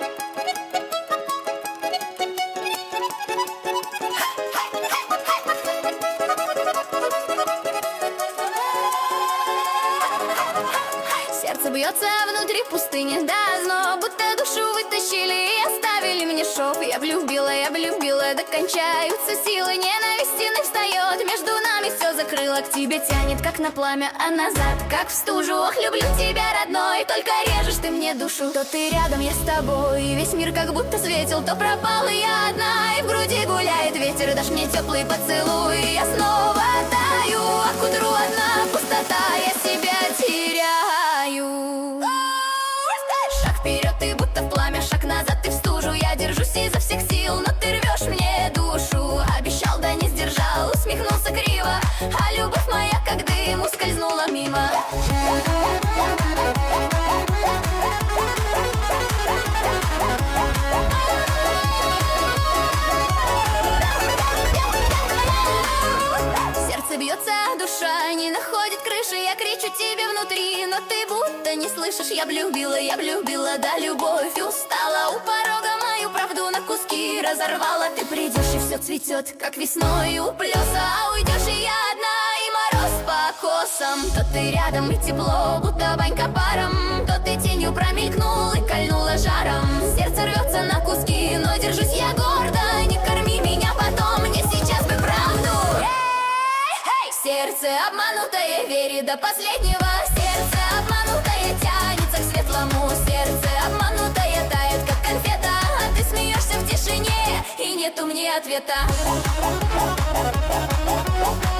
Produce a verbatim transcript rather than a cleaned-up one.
Сердце бьется внутри пустыни до зно, будто душу вытащили и оставили мне шов. Я влюбила, я влюбила, докончаются силы, ненависть стены встает, между нами все закрыло. К тебе тянет, как на пламя, а назад, как в стужу. Ох, люблю тебя, родной, только режешь ты мне душу. То ты рядом, я с тобой, и весь мир как будто светил, то пропала я одна, и в груди гуляет ветер. Дашь мне теплый поцелуй, и я снова таю, а к утру одна пустота, я себя теряю. Шаг вперед, ты будто в пламя, шаг назад, ты в стужу. Я держусь изо всех сил, но ты рвешь мне душу. Обещал, да не сдержал, усмехнулся криво, а любовь моя, как дым, ускользнула мимо. Сердце бьется, душа не находит крыши. Я кричу тебе внутри, но ты будто не слышишь. Я влюбила, я влюбила, да любовь устала. У порога мою правду на куски разорвала. Ты придешь, и все цветет, как весной у плеса, а уйдешь, и я одна, и мороз по косам. То ты рядом, и тепло, будто банька паром, то ты тенью промелькнул и кольнула жаром. Сердце рвется на куски, но держусь я гордо. Не корми меня потом, мне сейчас бы правду. Сердце обманутое верит до последнего. Сердце обманутое тянется к светлому. Сердце обманутое тает, как конфета, а ты смеешься в тишине, и нету мне ответа.